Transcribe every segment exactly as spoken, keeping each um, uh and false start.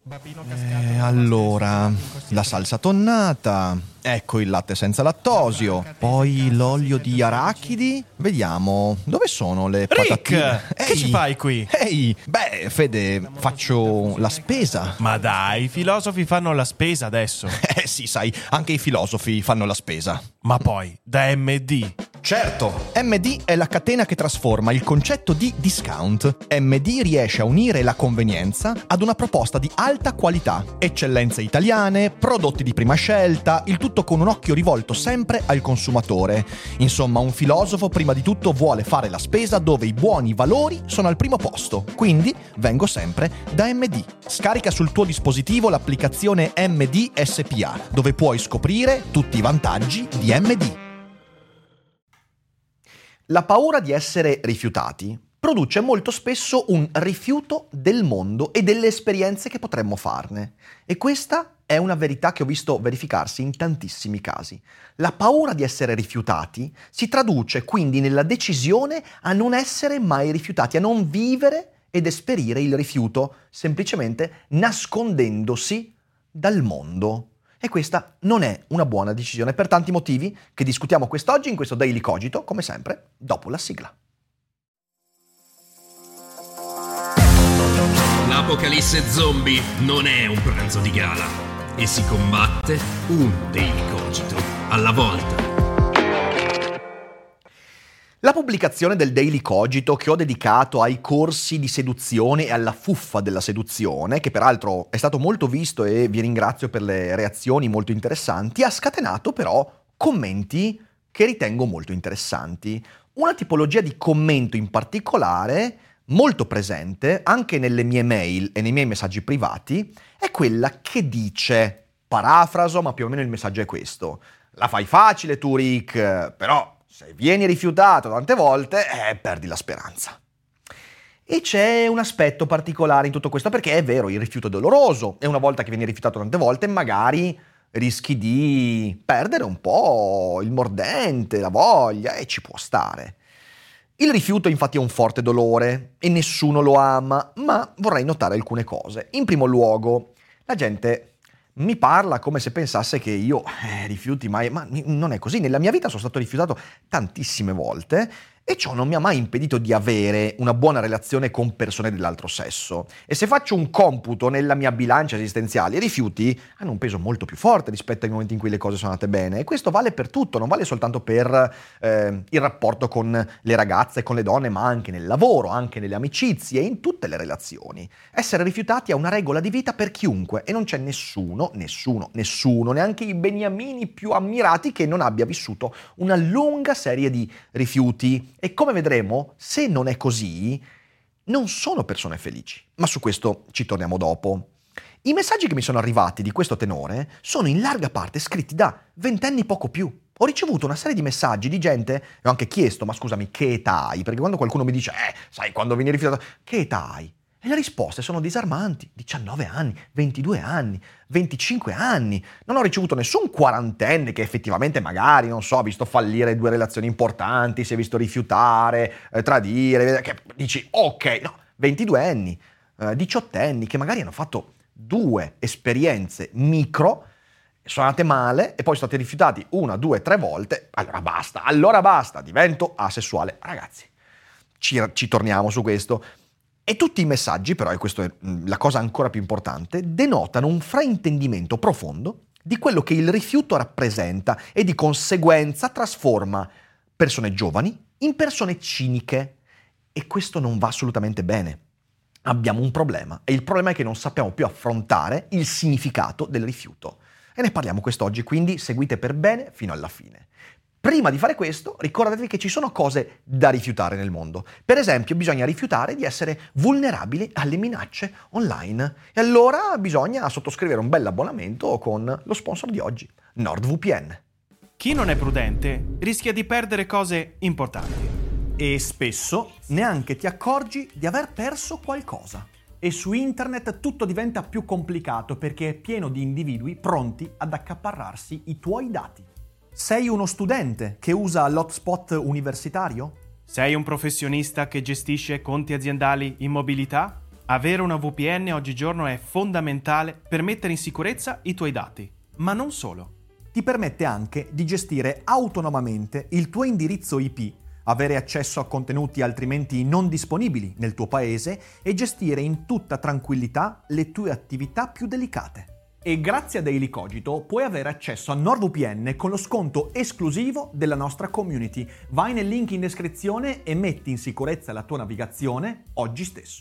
Eh, allora, la salsa tonnata, ecco il latte senza lattosio, poi l'olio di arachidi. Vediamo, dove sono le Rick, patatine? che Ehi, ci fai qui? Ehi, beh, Fede, faccio la spesa. Ma dai, i filosofi fanno la spesa adesso. Eh sì, sai, anche i filosofi fanno la spesa. Ma poi, da M D. Certo, M D è la catena che trasforma il concetto di discount. M D riesce a unire la convenienza ad una proposta di alta qualità, eccellenze italiane, prodotti di prima scelta, il tutto con un occhio rivolto sempre al consumatore. Insomma, un filosofo prima di tutto vuole fare la spesa dove i buoni valori sono al primo posto. Quindi vengo sempre da M D. Scarica sul tuo dispositivo l'applicazione M D S P A, dove puoi scoprire tutti i vantaggi di M D. La paura di essere rifiutati produce molto spesso un rifiuto del mondo e delle esperienze che potremmo farne. E questa è una verità che ho visto verificarsi in tantissimi casi. La paura di essere rifiutati si traduce quindi nella decisione a non essere mai rifiutati, a non vivere ed esperire il rifiuto, semplicemente nascondendosi dal mondo. E questa non è una buona decisione per tanti motivi che discutiamo quest'oggi in questo Daily Cogito, come sempre, dopo la sigla. L'apocalisse zombie non è un pranzo di gala e si combatte un Daily Cogito alla volta. La pubblicazione del Daily Cogito che ho dedicato ai corsi di seduzione e alla fuffa della seduzione, che peraltro è stato molto visto e vi ringrazio per le reazioni molto interessanti, ha scatenato però commenti che ritengo molto interessanti. Una tipologia di commento in particolare, molto presente anche nelle mie mail e nei miei messaggi privati, è quella che dice, parafraso ma più o meno il messaggio è questo: la fai facile tu Rick, però se vieni rifiutato tante volte, eh, perdi la speranza. E c'è un aspetto particolare in tutto questo, perché è vero, il rifiuto è doloroso, e una volta che vieni rifiutato tante volte, magari rischi di perdere un po' il mordente, la voglia, e ci può stare. Il rifiuto infatti è un forte dolore, e nessuno lo ama, ma vorrei notare alcune cose. In primo luogo, la gente mi parla come se pensasse che io eh, rifiuti mai, ma non è così. Nella mia vita sono stato rifiutato tantissime volte e ciò non mi ha mai impedito di avere una buona relazione con persone dell'altro sesso. E se faccio un computo nella mia bilancia esistenziale, i rifiuti hanno un peso molto più forte rispetto ai momenti in cui le cose sono andate bene. E questo vale per tutto, non vale soltanto per eh, il rapporto con le ragazze e con le donne, ma anche nel lavoro, anche nelle amicizie e in tutte le relazioni. Essere rifiutati è una regola di vita per chiunque e non c'è nessuno, nessuno, nessuno, neanche i beniamini più ammirati che non abbia vissuto una lunga serie di rifiuti. E come vedremo, se non è così, non sono persone felici. Ma su questo ci torniamo dopo. I messaggi che mi sono arrivati di questo tenore sono in larga parte scritti da ventenni poco più. Ho ricevuto una serie di messaggi di gente, e ho anche chiesto, ma scusami, che età hai? Perché quando qualcuno mi dice, eh, sai, quando vieni rifiutato, che età hai? E le risposte sono disarmanti. diciannove anni, ventidue anni, venticinque anni. Non ho ricevuto nessun quarantenne che effettivamente magari, non so, ha visto fallire due relazioni importanti, si è visto rifiutare, eh, tradire, che dici, ok, no, ventidue anni, eh, diciottenni, che magari hanno fatto due esperienze micro, sono andate male e poi sono stati rifiutati una, due, tre volte, allora basta, allora basta, divento asessuale. Ragazzi, ci, ci torniamo su questo. E tutti i messaggi, però, e questa è la cosa ancora più importante, denotano un fraintendimento profondo di quello che il rifiuto rappresenta e di conseguenza trasforma persone giovani in persone ciniche. E questo non va assolutamente bene. Abbiamo un problema e il problema è che non sappiamo più affrontare il significato del rifiuto. E ne parliamo quest'oggi, quindi seguite per bene fino alla fine. Prima di fare questo, ricordatevi che ci sono cose da rifiutare nel mondo. Per esempio, bisogna rifiutare di essere vulnerabili alle minacce online. E allora bisogna sottoscrivere un bell'abbonamento con lo sponsor di oggi, NordVPN. Chi non è prudente rischia di perdere cose importanti. E spesso neanche ti accorgi di aver perso qualcosa. E su internet tutto diventa più complicato perché è pieno di individui pronti ad accaparrarsi i tuoi dati. Sei uno studente che usa l'hotspot universitario? Sei un professionista che gestisce conti aziendali in mobilità? Avere una V P N oggigiorno è fondamentale per mettere in sicurezza i tuoi dati, ma non solo. Ti permette anche di gestire autonomamente il tuo indirizzo I P, avere accesso a contenuti altrimenti non disponibili nel tuo paese e gestire in tutta tranquillità le tue attività più delicate. E grazie a Daily Cogito puoi avere accesso a NordVPN con lo sconto esclusivo della nostra community. Vai nel link in descrizione e metti in sicurezza la tua navigazione oggi stesso.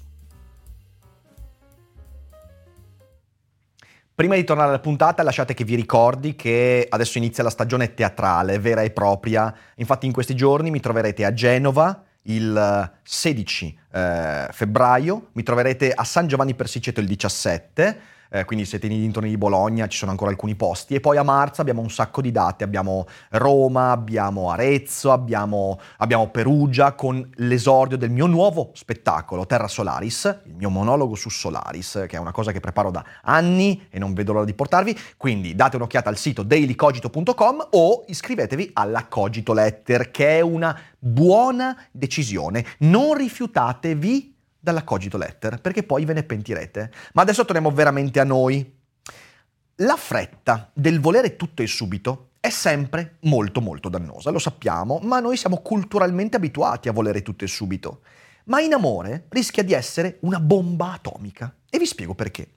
Prima di tornare alla puntata, lasciate che vi ricordi che adesso inizia la stagione teatrale vera e propria. Infatti in questi giorni mi troverete a Genova il sedici eh, febbraio, mi troverete a San Giovanni Persiceto il diciassette, eh, quindi siete nei dintorni di Bologna, ci sono ancora alcuni posti, e poi a marzo abbiamo un sacco di date, abbiamo Roma, abbiamo Arezzo, abbiamo, abbiamo Perugia, con l'esordio del mio nuovo spettacolo Terra Solaris, il mio monologo su Solaris, che è una cosa che preparo da anni e non vedo l'ora di portarvi. Quindi date un'occhiata al sito daily cogito punto com o iscrivetevi alla Cogito Letter, che è una buona decisione. Non rifiutatevi dalla Cogito Letter, perché poi ve ne pentirete. Ma adesso torniamo veramente a noi. La fretta del volere tutto e subito è sempre molto molto dannosa, lo sappiamo, ma noi siamo culturalmente abituati a volere tutto e subito. Ma in amore rischia di essere una bomba atomica. E vi spiego perché.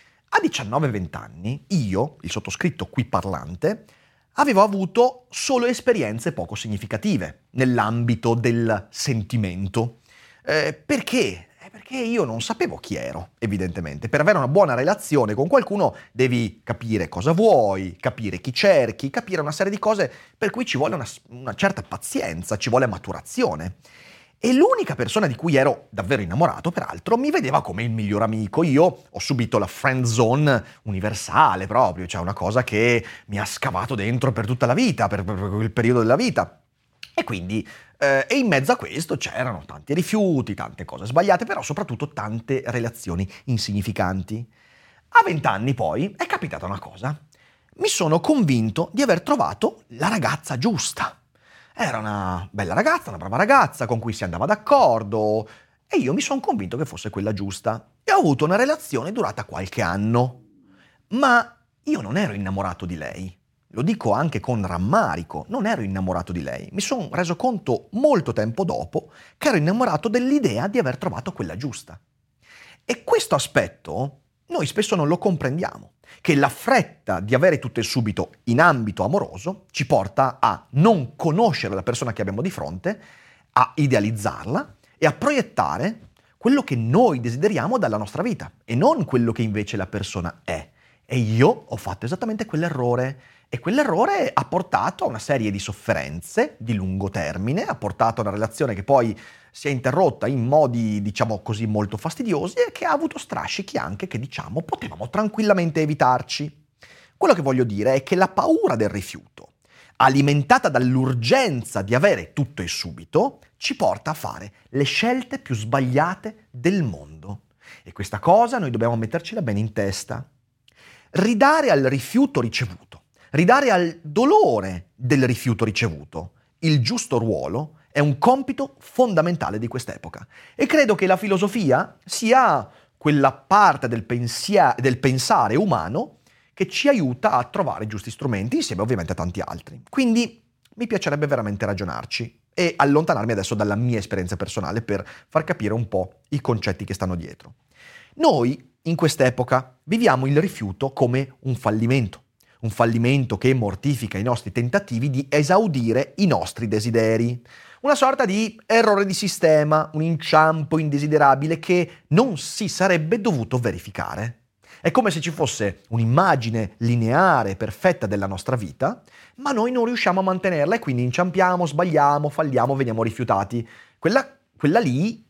A diciannove venti anni, io, il sottoscritto qui parlante, avevo avuto solo esperienze poco significative nell'ambito del sentimento. Eh, perché? Eh, perché io non sapevo chi ero, evidentemente. Per avere una buona relazione con qualcuno devi capire cosa vuoi, capire chi cerchi, capire una serie di cose per cui ci vuole una, una certa pazienza, ci vuole maturazione. E l'unica persona di cui ero davvero innamorato, peraltro, mi vedeva come il miglior amico. Io ho subito la friend zone universale proprio, cioè una cosa che mi ha scavato dentro per tutta la vita, per, per, per il periodo della vita. E quindi, eh, e in mezzo a questo c'erano tanti rifiuti, tante cose sbagliate, però soprattutto tante relazioni insignificanti. A vent'anni poi è capitata una cosa. Mi sono convinto di aver trovato la ragazza giusta. Era una bella ragazza, una brava ragazza con cui si andava d'accordo e io mi sono convinto che fosse quella giusta. E ho avuto una relazione durata qualche anno. Ma io non ero innamorato di lei. Lo dico anche con rammarico, non ero innamorato di lei. Mi sono reso conto molto tempo dopo che ero innamorato dell'idea di aver trovato quella giusta. E questo aspetto noi spesso non lo comprendiamo, che la fretta di avere tutto e subito in ambito amoroso ci porta a non conoscere la persona che abbiamo di fronte, a idealizzarla e a proiettare quello che noi desideriamo dalla nostra vita e non quello che invece la persona è. E io ho fatto esattamente quell'errore. E quell'errore ha portato a una serie di sofferenze di lungo termine, ha portato a una relazione che poi si è interrotta in modi, diciamo così, molto fastidiosi e che ha avuto strascichi anche che, diciamo, potevamo tranquillamente evitarci. Quello che voglio dire è che la paura del rifiuto, alimentata dall'urgenza di avere tutto e subito, ci porta a fare le scelte più sbagliate del mondo. E questa cosa noi dobbiamo mettercela bene in testa. Ridare al rifiuto ricevuto, ridare al dolore del rifiuto ricevuto il giusto ruolo è un compito fondamentale di quest'epoca. E credo che la filosofia sia quella parte del, pensia- del pensare umano che ci aiuta a trovare i giusti strumenti, insieme ovviamente a tanti altri. Quindi mi piacerebbe veramente ragionarci e allontanarmi adesso dalla mia esperienza personale per far capire un po' i concetti che stanno dietro. Noi, in quest'epoca, viviamo il rifiuto come un fallimento. Un fallimento che mortifica i nostri tentativi di esaudire i nostri desideri. Una sorta di errore di sistema, un inciampo indesiderabile che non si sarebbe dovuto verificare. È come se ci fosse un'immagine lineare, perfetta della nostra vita, ma noi non riusciamo a mantenerla e quindi inciampiamo, sbagliamo, falliamo, veniamo rifiutati. Quella, quella lì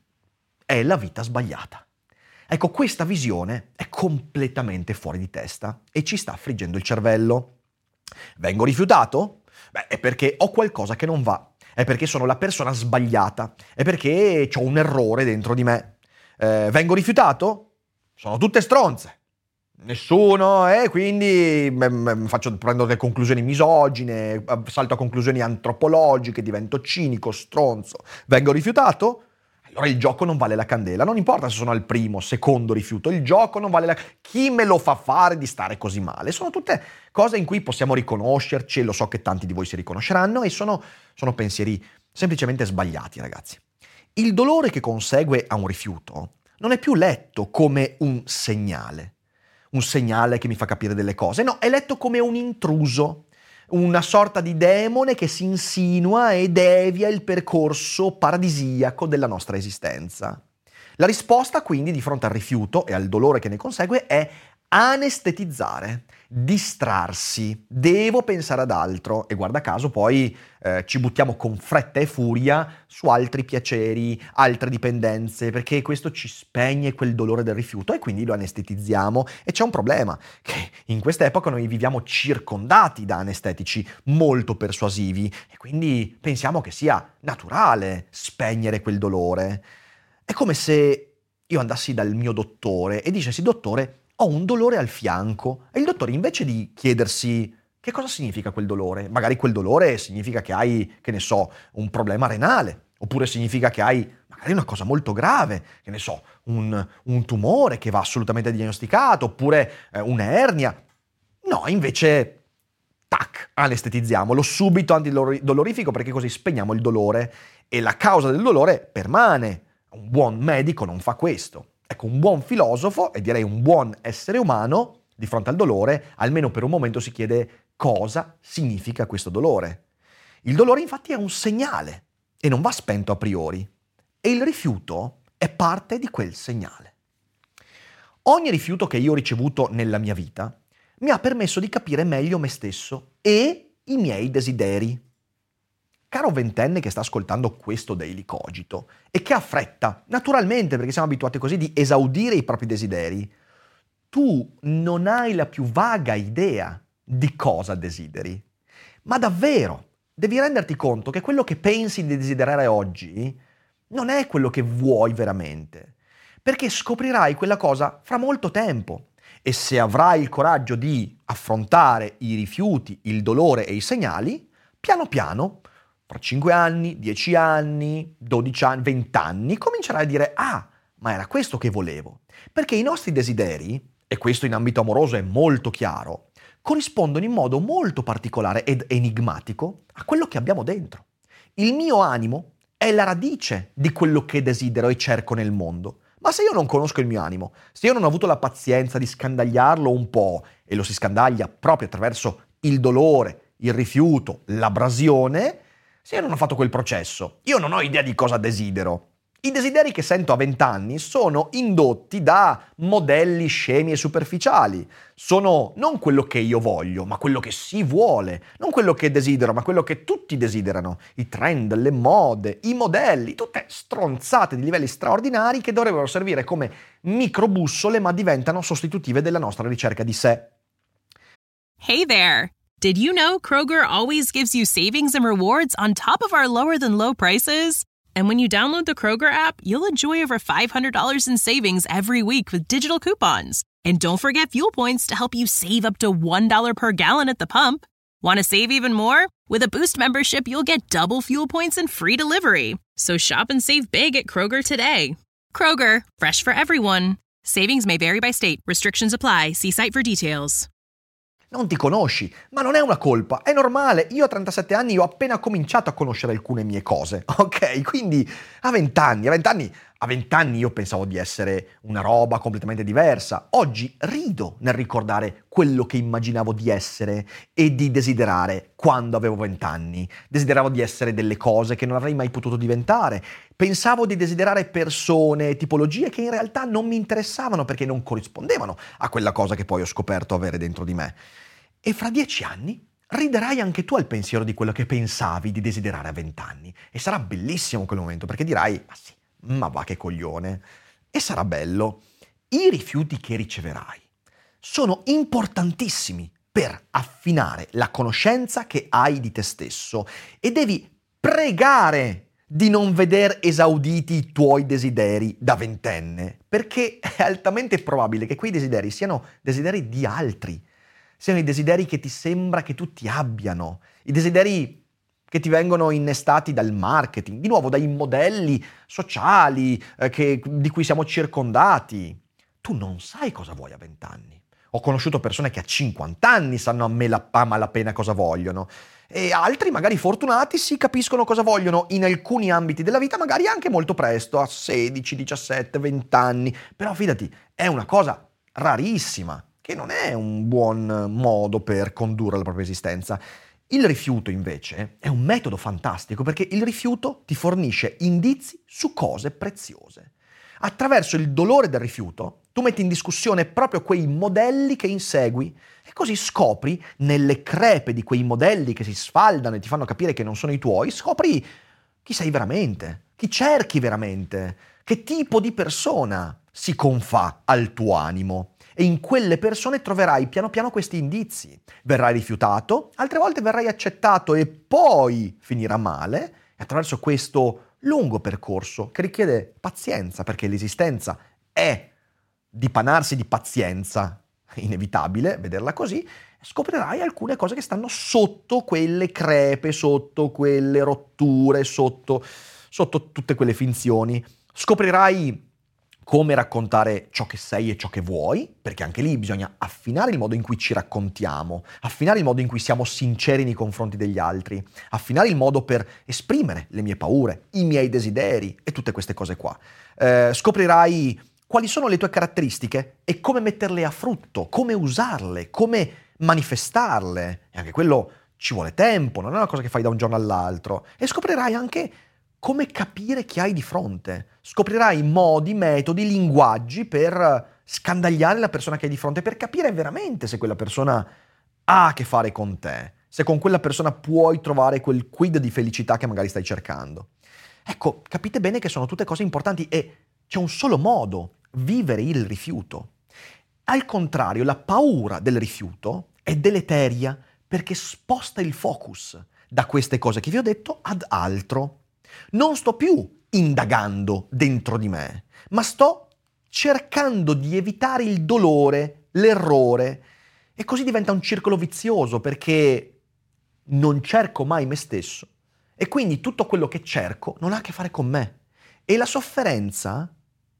è la vita sbagliata. Ecco, questa visione è completamente fuori di testa e ci sta friggendo il cervello. Vengo rifiutato? Beh, è perché ho qualcosa che non va, è perché sono la persona sbagliata, è perché ho un errore dentro di me. Eh, vengo rifiutato? Sono tutte stronze. Nessuno, e eh, quindi m- m- faccio, prendo delle conclusioni misogine, salto a conclusioni antropologiche, divento cinico, stronzo. Vengo rifiutato? allora il gioco non vale la candela. Non importa se sono al primo, secondo rifiuto, il gioco non vale la... Chi me lo fa fare di stare così male? Sono tutte cose in cui possiamo riconoscerci, e lo so che tanti di voi si riconosceranno, e sono, sono pensieri semplicemente sbagliati, ragazzi. Il dolore che consegue a un rifiuto non è più letto come un segnale, un segnale che mi fa capire delle cose, no, è letto come un intruso, una sorta di demone che si insinua e devia il percorso paradisiaco della nostra esistenza. La risposta quindi di fronte al rifiuto e al dolore che ne consegue è anestetizzare, distrarsi, devo pensare ad altro e guarda caso poi eh, ci buttiamo con fretta e furia su altri piaceri, altre dipendenze, perché questo ci spegne quel dolore del rifiuto e quindi lo anestetizziamo. E c'è un problema, che in questa epoca noi viviamo circondati da anestetici molto persuasivi e quindi pensiamo che sia naturale spegnere quel dolore. È come se io andassi dal mio dottore e dicessi: dottore, ho un dolore al fianco, e il dottore invece di chiedersi che cosa significa quel dolore, magari quel dolore significa che hai, che ne so, un problema renale, oppure significa che hai magari una cosa molto grave, che ne so, un, un tumore che va assolutamente diagnosticato, oppure eh, un'ernia. No, invece, tac, anestetizziamolo subito antidolorifico perché così spegniamo il dolore e la causa del dolore permane. Un buon medico non fa questo. Ecco, un buon filosofo, e direi un buon essere umano, di fronte al dolore, almeno per un momento si chiede cosa significa questo dolore. Il dolore infatti è un segnale e non va spento a priori. E il rifiuto è parte di quel segnale. Ogni rifiuto che io ho ricevuto nella mia vita mi ha permesso di capire meglio me stesso e i miei desideri. Caro ventenne che sta ascoltando questo Daily Cogito e che ha fretta, naturalmente perché siamo abituati così, di esaudire i propri desideri, tu non hai la più vaga idea di cosa desideri. Ma davvero, devi renderti conto che quello che pensi di desiderare oggi non è quello che vuoi veramente, perché scoprirai quella cosa fra molto tempo e se avrai il coraggio di affrontare i rifiuti, il dolore e i segnali, piano piano, fra cinque anni, dieci anni, dodici anni, venti anni, comincerai a dire: ah, ma era questo che volevo. Perché i nostri desideri, e questo in ambito amoroso è molto chiaro, corrispondono in modo molto particolare ed enigmatico a quello che abbiamo dentro. Il mio animo è la radice di quello che desidero e cerco nel mondo. Ma se io non conosco il mio animo, se io non ho avuto la pazienza di scandagliarlo un po', e lo si scandaglia proprio attraverso il dolore, il rifiuto, l'abrasione, se io non ho fatto quel processo, io non ho idea di cosa desidero. I desideri che sento a vent'anni sono indotti da modelli scemi e superficiali. Sono non quello che io voglio, ma quello che si vuole. Non quello che desidero, ma quello che tutti desiderano. I trend, le mode, i modelli, tutte stronzate di livelli straordinari che dovrebbero servire come microbussole, ma diventano sostitutive della nostra ricerca di sé. Hey there! Did you know Kroger always gives you savings and rewards on top of our lower-than-low prices? And when you download the Kroger app, you'll enjoy over five hundred dollars in savings every week with digital coupons. And don't forget fuel points to help you save up to one dollar per gallon at the pump. Want to save even more? With a Boost membership, you'll get double fuel points and free delivery. So shop and save big at Kroger today. Kroger, fresh for everyone. Savings may vary by state. Restrictions apply. See site for details. Non ti conosci, ma non è una colpa, è normale. Io a trentasette anni ho appena cominciato a conoscere alcune mie cose, ok? Quindi a venti anni, a venti anni, a venti anni io pensavo di essere una roba completamente diversa. Oggi rido nel ricordare quello che immaginavo di essere e di desiderare quando avevo venti anni. Desideravo di essere delle cose che non avrei mai potuto diventare. Pensavo di desiderare persone, tipologie che in realtà non mi interessavano perché non corrispondevano a quella cosa che poi ho scoperto avere dentro di me. E fra dieci anni riderai anche tu al pensiero di quello che pensavi di desiderare a vent'anni. E sarà bellissimo quel momento perché dirai: ma sì, ma va che coglione. E sarà bello. I rifiuti che riceverai sono importantissimi per affinare la conoscenza che hai di te stesso e devi pregare di non veder esauditi i tuoi desideri da ventenne, perché è altamente probabile che quei desideri siano desideri di altri, siano i desideri che ti sembra che tutti abbiano, i desideri che ti vengono innestati dal marketing, di nuovo dai modelli sociali eh, che, di cui siamo circondati. Tu non sai cosa vuoi a vent'anni. Ho conosciuto persone che a cinquanta anni sanno a, me la, a malapena cosa vogliono, e altri magari fortunati si capiscono cosa vogliono in alcuni ambiti della vita, magari anche molto presto, a sedici, diciassette, venti anni. Però fidati, è una cosa rarissima, che non è un buon modo per condurre la propria esistenza. Il rifiuto, invece, è un metodo fantastico perché il rifiuto ti fornisce indizi su cose preziose. Attraverso il dolore del rifiuto, tu metti in discussione proprio quei modelli che insegui e così scopri, nelle crepe di quei modelli che si sfaldano e ti fanno capire che non sono i tuoi, scopri chi sei veramente, chi cerchi veramente, che tipo di persona si confà al tuo animo. E in quelle persone troverai piano piano questi indizi. Verrai rifiutato, altre volte verrai accettato e poi finirà male. E attraverso questo lungo percorso che richiede pazienza, perché l'esistenza è dipanarsi di pazienza, è inevitabile vederla così, scoprirai alcune cose che stanno sotto quelle crepe, sotto quelle rotture, sotto, sotto tutte quelle finzioni. Scoprirai come raccontare ciò che sei e ciò che vuoi, perché anche lì bisogna affinare il modo in cui ci raccontiamo, affinare il modo in cui siamo sinceri nei confronti degli altri, affinare il modo per esprimere le mie paure, i miei desideri e tutte queste cose qua. Eh, scoprirai quali sono le tue caratteristiche e come metterle a frutto, come usarle, come manifestarle. E anche quello ci vuole tempo, non è una cosa che fai da un giorno all'altro. E scoprirai anche come capire chi hai di fronte. Scoprirai modi, metodi, linguaggi per scandagliare la persona che hai di fronte, per capire veramente se quella persona ha a che fare con te, se con quella persona puoi trovare quel quid di felicità che magari stai cercando. Ecco, capite bene che sono tutte cose importanti e c'è un solo modo: vivere il rifiuto. Al contrario, la paura del rifiuto è deleteria perché sposta il focus da queste cose che vi ho detto ad altro. Non sto più indagando dentro di me, ma sto cercando di evitare il dolore, l'errore, e così diventa un circolo vizioso perché non cerco mai me stesso e quindi tutto quello che cerco non ha a che fare con me. E la sofferenza,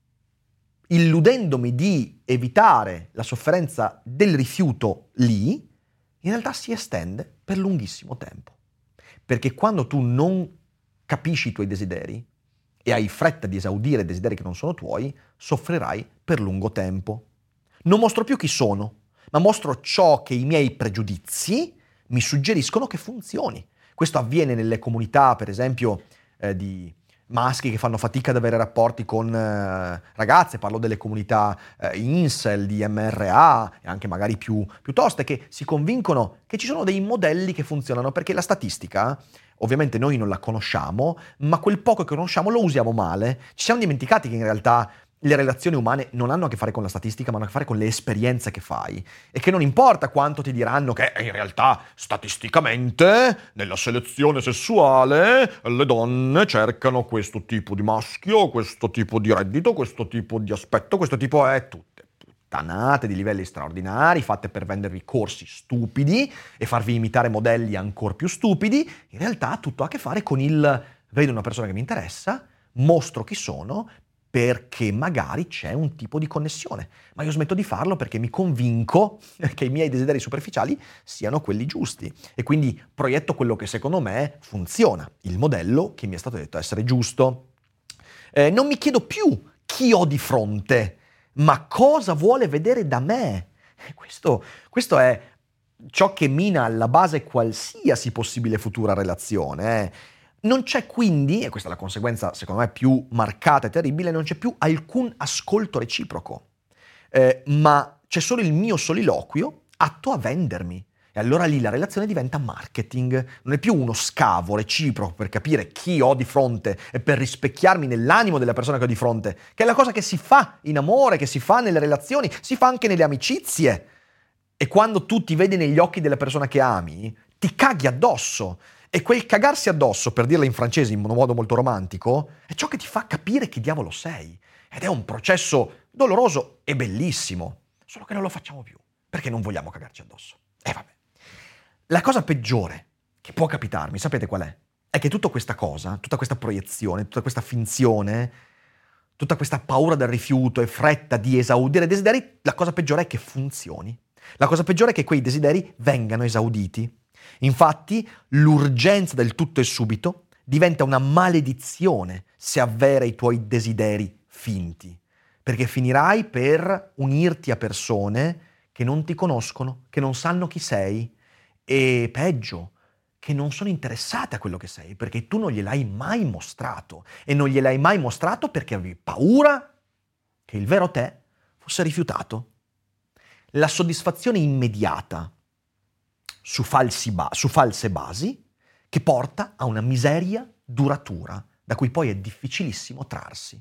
illudendomi di evitare la sofferenza del rifiuto lì, in realtà si estende per lunghissimo tempo. Perché quando tu non capisci i tuoi desideri e hai fretta di esaudire desideri che non sono tuoi, soffrirai per lungo tempo. Non mostro più chi sono, ma mostro ciò che i miei pregiudizi mi suggeriscono che funzioni. Questo avviene nelle comunità, per esempio, eh, di maschi che fanno fatica ad avere rapporti con eh, ragazze, parlo delle comunità eh, incel, di M R A e anche magari più piuttosto, che si convincono che ci sono dei modelli che funzionano, perché la statistica ovviamente noi non la conosciamo, ma quel poco che conosciamo lo usiamo male. Ci siamo dimenticati che in realtà le relazioni umane non hanno a che fare con la statistica, ma hanno a che fare con le esperienze che fai. E che non importa quanto ti diranno che in realtà statisticamente nella selezione sessuale le donne cercano questo tipo di maschio, questo tipo di reddito, questo tipo di aspetto, questo tipo è tutte puttanate di livelli straordinari fatte per vendervi corsi stupidi e farvi imitare modelli ancora più stupidi. In realtà tutto ha a che fare con il vedo una persona che mi interessa, mostro chi sono, perché magari c'è un tipo di connessione, ma io smetto di farlo perché mi convinco che i miei desideri superficiali siano quelli giusti e quindi proietto quello che secondo me funziona, il modello che mi è stato detto essere giusto. Eh, non mi chiedo più chi ho di fronte, ma cosa vuole vedere da me. Questo, questo è ciò che mina alla base qualsiasi possibile futura relazione. Eh. Non c'è quindi, e questa è la conseguenza secondo me più marcata e terribile, non c'è più alcun ascolto reciproco, eh, ma c'è solo il mio soliloquio atto a vendermi. E allora lì la relazione diventa marketing, non è più uno scavo reciproco per capire chi ho di fronte e per rispecchiarmi nell'animo della persona che ho di fronte, che è la cosa che si fa in amore, che si fa nelle relazioni, si fa anche nelle amicizie. E quando tu ti vedi negli occhi della persona che ami, ti caghi addosso. E quel cagarsi addosso, per dirla in francese in un modo molto romantico, è ciò che ti fa capire chi diavolo sei. Ed è un processo doloroso e bellissimo, solo che non lo facciamo più, perché non vogliamo cagarci addosso. E vabbè. La cosa peggiore che può capitarmi, sapete qual è? È che tutta questa cosa, tutta questa proiezione, tutta questa finzione, tutta questa paura del rifiuto e fretta di esaudire desideri, la cosa peggiore è che funzioni. La cosa peggiore è che quei desideri vengano esauditi. Infatti, l'urgenza del tutto e subito diventa una maledizione se avvera i tuoi desideri finti, perché finirai per unirti a persone che non ti conoscono, che non sanno chi sei e, peggio, che non sono interessate a quello che sei, perché tu non gliel'hai mai mostrato e non gliel'hai mai mostrato perché avevi paura che il vero te fosse rifiutato. La soddisfazione immediata su, falsi ba- su false basi che porta a una miseria duratura da cui poi è difficilissimo trarsi.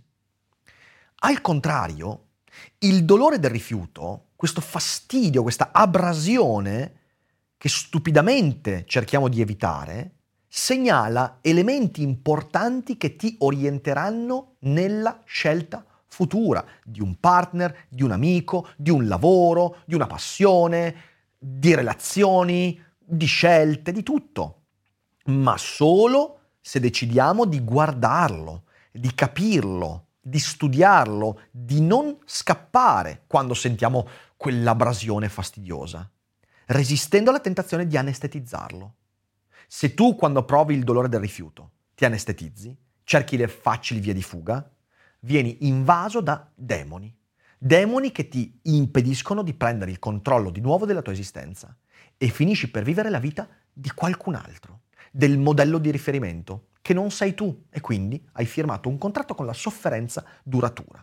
Al contrario, il dolore del rifiuto, questo fastidio, questa abrasione che stupidamente cerchiamo di evitare, segnala elementi importanti che ti orienteranno nella scelta futura di un partner, di un amico, di un lavoro, di una passione, di relazioni, di scelte, di tutto. Ma solo se decidiamo di guardarlo, di capirlo, di studiarlo, di non scappare quando sentiamo quell'abrasione fastidiosa, resistendo alla tentazione di anestetizzarlo. Se tu, quando provi il dolore del rifiuto, ti anestetizzi, cerchi le facili vie di fuga, vieni invaso da demoni. Demoni che ti impediscono di prendere il controllo di nuovo della tua esistenza e finisci per vivere la vita di qualcun altro, del modello di riferimento, che non sei tu e quindi hai firmato un contratto con la sofferenza duratura.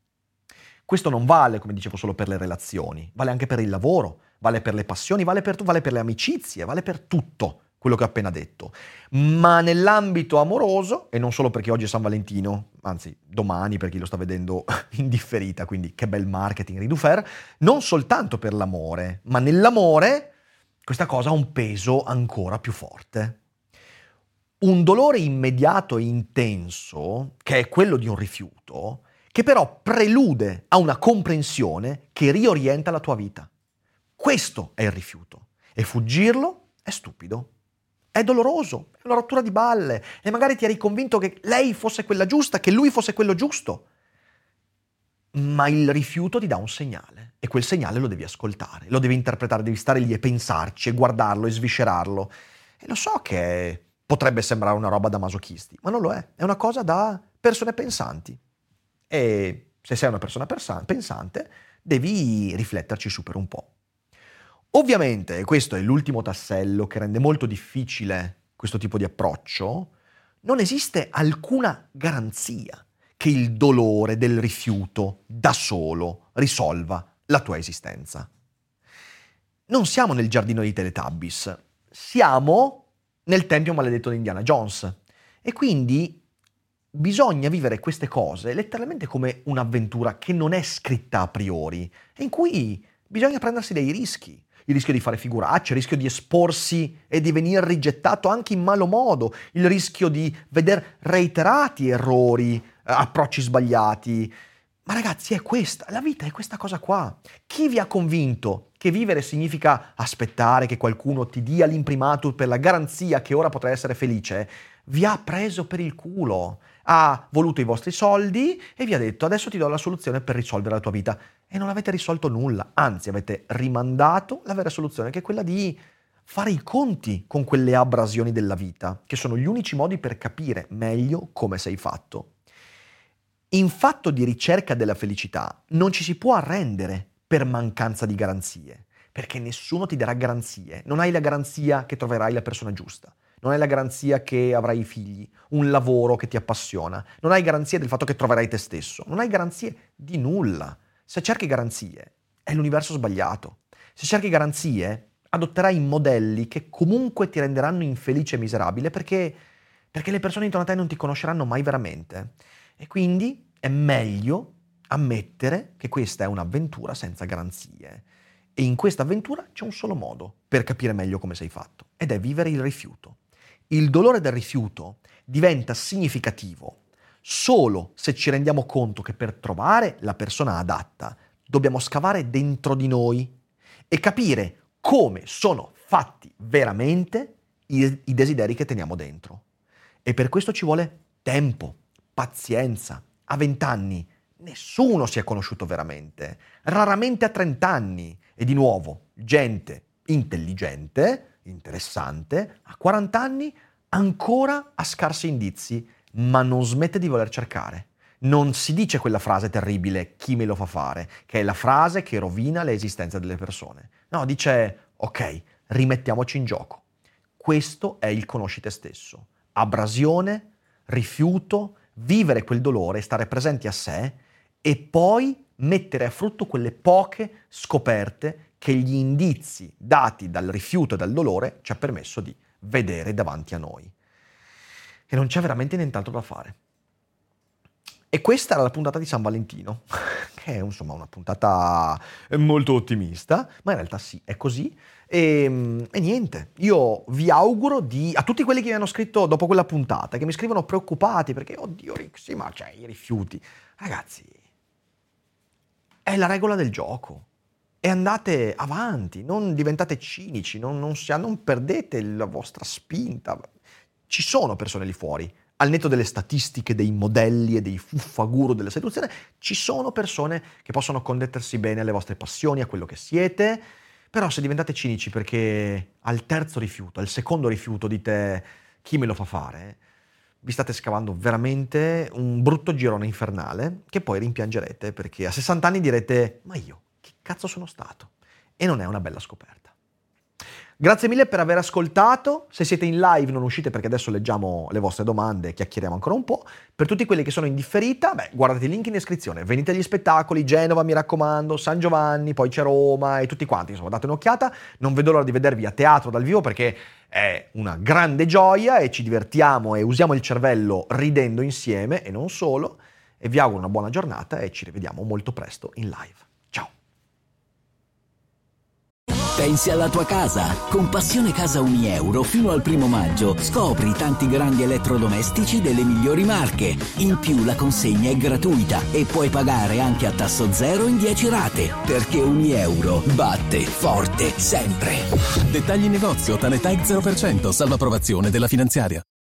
Questo non vale, come dicevo, solo per le relazioni, vale anche per il lavoro, vale per le passioni, vale per, vale per le amicizie, vale per tutto quello che ho appena detto. Ma nell'ambito amoroso, e non solo perché oggi è San Valentino, anzi domani per chi lo sta vedendo in differita, quindi che bel marketing Ridufer, non soltanto per l'amore, ma nell'amore questa cosa ha un peso ancora più forte. Un dolore immediato e intenso, che è quello di un rifiuto, che però prelude a una comprensione che riorienta la tua vita. Questo è il rifiuto e fuggirlo è stupido, è doloroso, è una rottura di balle e magari ti eri convinto che lei fosse quella giusta, che lui fosse quello giusto, ma il rifiuto ti dà un segnale e quel segnale lo devi ascoltare, lo devi interpretare, devi stare lì e pensarci e guardarlo e sviscerarlo. E lo so che potrebbe sembrare una roba da masochisti, ma non lo è, è una cosa da persone pensanti. E se sei una persona persa- pensante, devi rifletterci su per un po'. Ovviamente, e questo è l'ultimo tassello che rende molto difficile questo tipo di approccio, non esiste alcuna garanzia che il dolore del rifiuto da solo risolva la tua esistenza. Non siamo nel giardino di Teletubbies, siamo nel tempio maledetto di Indiana Jones e quindi bisogna vivere queste cose letteralmente come un'avventura che non è scritta a priori e in cui bisogna prendersi dei rischi. Il rischio di fare figuracce, il rischio di esporsi e di venire rigettato anche in malo modo, il rischio di veder reiterati errori, approcci sbagliati. Ma ragazzi, è questa, la vita è questa cosa qua. Chi vi ha convinto che vivere significa aspettare che qualcuno ti dia l'imprimatur per la garanzia che ora potrai essere felice, vi ha preso per il culo. Ha voluto i vostri soldi e vi ha detto adesso ti do la soluzione per risolvere la tua vita. E non avete risolto nulla, anzi avete rimandato la vera soluzione, che è quella di fare i conti con quelle abrasioni della vita, che sono gli unici modi per capire meglio come sei fatto. In fatto di ricerca della felicità non ci si può arrendere per mancanza di garanzie, perché nessuno ti darà garanzie. Non hai la garanzia che troverai la persona giusta, non hai la garanzia che avrai figli, un lavoro che ti appassiona, non hai garanzie del fatto che troverai te stesso, non hai garanzie di nulla. Se cerchi garanzie, è l'universo sbagliato. Se cerchi garanzie, adotterai modelli che comunque ti renderanno infelice e miserabile perché, perché le persone intorno a te non ti conosceranno mai veramente. E quindi è meglio ammettere che questa è un'avventura senza garanzie. E in questa avventura c'è un solo modo per capire meglio come sei fatto, ed è vivere il rifiuto. Il dolore del rifiuto diventa significativo solo se ci rendiamo conto che per trovare la persona adatta dobbiamo scavare dentro di noi e capire come sono fatti veramente i, i desideri che teniamo dentro. E per questo ci vuole tempo, pazienza. A vent'anni nessuno si è conosciuto veramente, raramente a trent'anni. E di nuovo, gente intelligente, interessante, a quarant'anni ancora ha scarsi indizi, ma non smette di voler cercare. Non si dice quella frase terribile, chi me lo fa fare, che è la frase che rovina l'esistenza delle persone. No, dice, ok, rimettiamoci in gioco. Questo è il conosci te stesso. Abrasione, rifiuto, vivere quel dolore, stare presenti a sé e poi mettere a frutto quelle poche scoperte che gli indizi dati dal rifiuto e dal dolore ci ha permesso di vedere davanti a noi. E non c'è veramente nient'altro da fare. E questa era la puntata di San Valentino, che è insomma una puntata molto ottimista, ma in realtà sì, è così. E, e niente, io vi auguro di... A tutti quelli che mi hanno scritto dopo quella puntata, che mi scrivono preoccupati perché, oddio, sì, ma c'è i rifiuti. Ragazzi, è la regola del gioco. E andate avanti, non diventate cinici, non, non, non perdete la vostra spinta. Ci sono persone lì fuori. Al netto delle statistiche, dei modelli e dei fuffaguru della seduzione, ci sono persone che possono connettersi bene alle vostre passioni, a quello che siete, però se diventate cinici perché al terzo rifiuto, al secondo rifiuto dite chi me lo fa fare, vi state scavando veramente un brutto girone infernale che poi rimpiangerete perché a sessanta anni direte ma io che cazzo sono stato? E non è una bella scoperta. Grazie mille per aver ascoltato. Se siete in live non uscite perché adesso leggiamo le vostre domande e chiacchieriamo ancora un po'. Per tutti quelli che sono in differita, beh, guardate il link in descrizione. Venite agli spettacoli, Genova mi raccomando, San Giovanni, poi c'è Roma e tutti quanti. Insomma, date un'occhiata. Non vedo l'ora di vedervi a teatro dal vivo perché è una grande gioia e ci divertiamo e usiamo il cervello ridendo insieme e non solo. E vi auguro una buona giornata e ci rivediamo molto presto in live. Ciao! Pensi alla tua casa? Con Passione Casa Unieuro fino al primo maggio scopri tanti grandi elettrodomestici delle migliori marche. In più la consegna è gratuita e puoi pagare anche a tasso zero in dieci rate. Perché Unieuro batte forte sempre. Dettagli in negozio, Tanetag zero per cento, salvo approvazione della finanziaria.